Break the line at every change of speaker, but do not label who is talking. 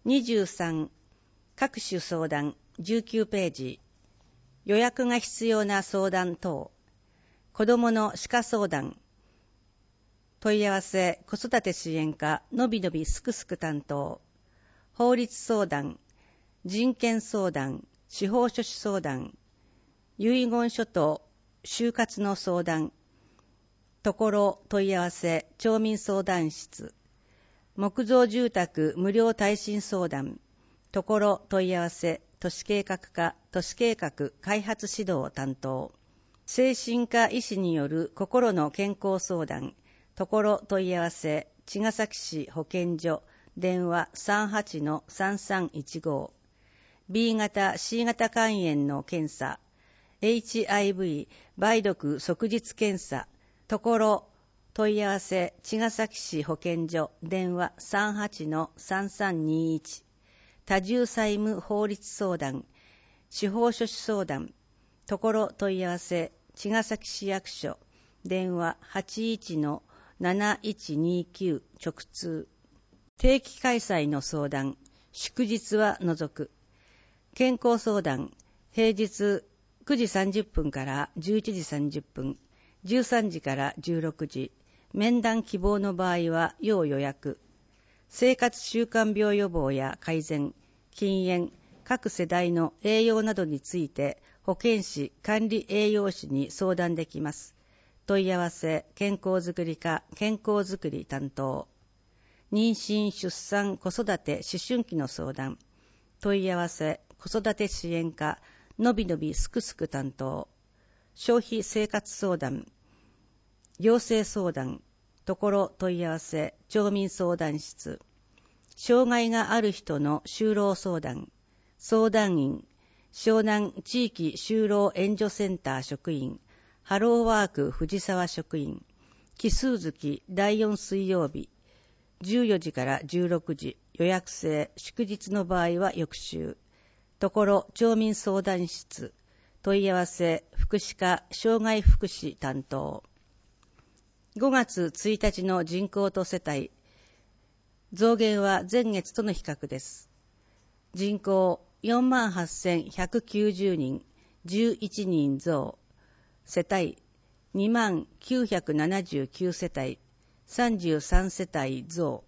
23、各種相談、19ページ。予約が必要な相談等。子どもの歯科相談。問い合わせ、子育て支援課、のびのびすくすく担当。法律相談、人権相談、司法書士相談、遺言書と就活の相談。ところ問い合わせ、町民相談室。木造住宅無料耐震相談。ところ問い合わせ、都市計画課、都市計画開発指導担当。精神科医師による心の健康相談。ところ問い合わせ、茅ヶ崎市保健所、電話 38-3315。B 型 C 型肝炎の検査。HIV 梅毒即日検査。ところ問い合わせ、茅ヶ崎市保健所、電話 38-3321。多重債務法律相談。司法書士相談。ところ問い合わせ、茅ヶ崎市役所、電話 81-7129 直通。定期開催の相談、祝日は除く。健康相談、平日9時30分から11時30分、13時から16時、面談希望の場合は要予約。生活習慣病予防や改善、禁煙、各世代の栄養などについて保健師、管理栄養士に相談できます。問い合わせ、健康づくり課、健康づくり担当。妊娠、出産、子育て、思春期の相談。問い合わせ、子育て支援課、のびのびすくすく担当。消費生活相談。行政相談。ところ問い合わせ、町民相談室。障害がある人の就労相談。相談員。湘南地域就労援助センター職員。ハローワーク藤沢職員。奇数月第4水曜日。14時から16時。予約制。祝日の場合は翌週。ところ町民相談室。問い合わせ、福祉課、障害福祉担当。5月1日の人口と世帯。増減は前月との比較です。人口 48,190 人、11人増。世帯 2979 世帯、33世帯増。